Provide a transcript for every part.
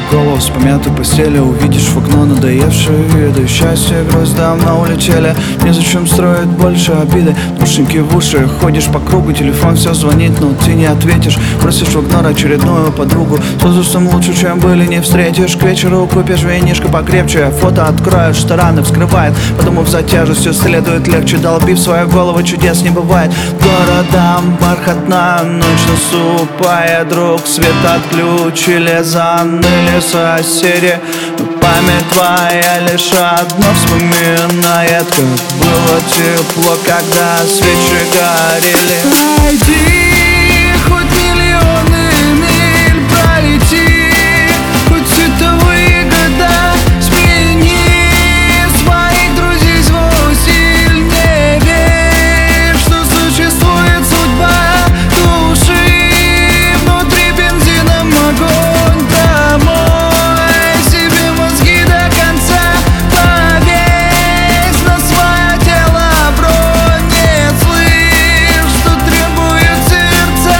голову с помятой постели. Увидишь в окно надоевшие виды. Счастье и грусть давно улетели. Незачем строить больше обиды. Наушники в уши, ходишь по кругу. Телефон все звонит, но ты не ответишь. Бросишь в окно очередную подругу. С возрастом лучше, чем были, не встретишь. К вечеру купишь винишко покрепче. Фото откроешь, что раны вскрывает. Подумав за тяжестью, следует легче. Долбив свою голову, чудес не бывает. Городам бархатная ночь наступает. Друг свет отключили, заныли соседи. Но память твоя лишь одно вспоминает, как было тепло, когда свечи горели. Пройди хоть миллионы миль, пролети хоть световые года. Смени своих друзей свой стиль. Не верь, что существует судьба. Души внутри бензином огонь. Промой себе мозги до конца. Повесь на свое тело бронь. Не слышь, что требует сердца.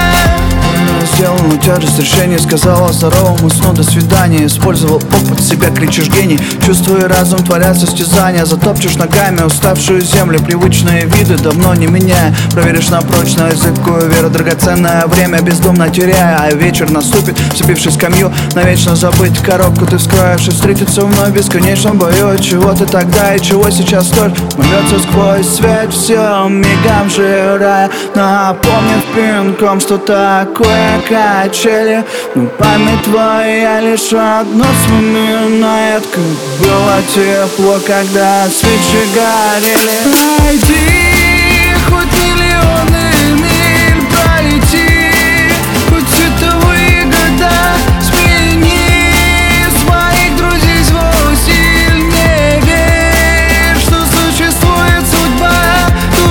Сделал тяжесть решений, сказала здоровому сну до свидания. Использовал опыт, себя кричишь гений. Чувство и разум творят состязания. Затопчешь ногами уставшую землю. Привычные виды давно не меняя. Проверишь на прочную зыбкую веру. Драгоценное время бездумно теряя. А вечер наступит, вцепившись в скамью. Навечно забыть коробку ты вскроешь и встретиться вновь в бесконечном бою. Чего ты тогда и чего сейчас стоишь? Мрется сквозь свет, все мигом жирая. Напомнив пинком, что такое качели. Но память твоя лишь одно вспоминает, как было тепло, когда свечи горели. Пройди хоть миллионы миль, пролети хоть световые года. Смени своих друзей свой стиль. Не верь, что существует судьба.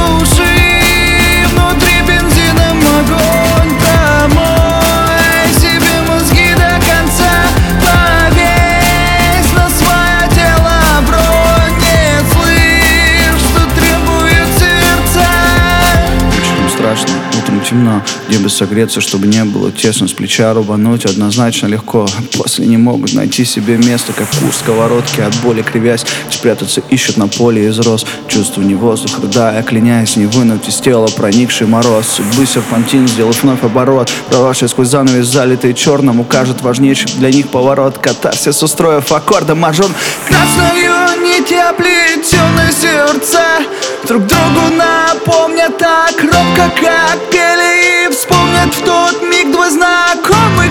Души внутри бензином огонь. Промой себе мозги до конца. Повесь на свое тело бронь. Не слышь, что требует сердца. Вечером страшно, утром темно. Где бы согреться, чтобы не было тесно. С плеча рубануть однозначно легко. После не могут найти себе место, как кур сковородки. От боли кривясь, спрятаться ищут на поле из роз. Чувство не воздух, рыдая, клянясь, не вынуть из тела проникший мороз. Судьбы серпантин, сделав вновь оборот. Прорвавший сквозь занавес, залитый черным, укажет важнейший для них поворот. Катарсис, устроив аккордом мажор. Красною нити оплетены сердца. Друг другу напомнят так робко, как пели. И вспомнят в тот миг два знакомых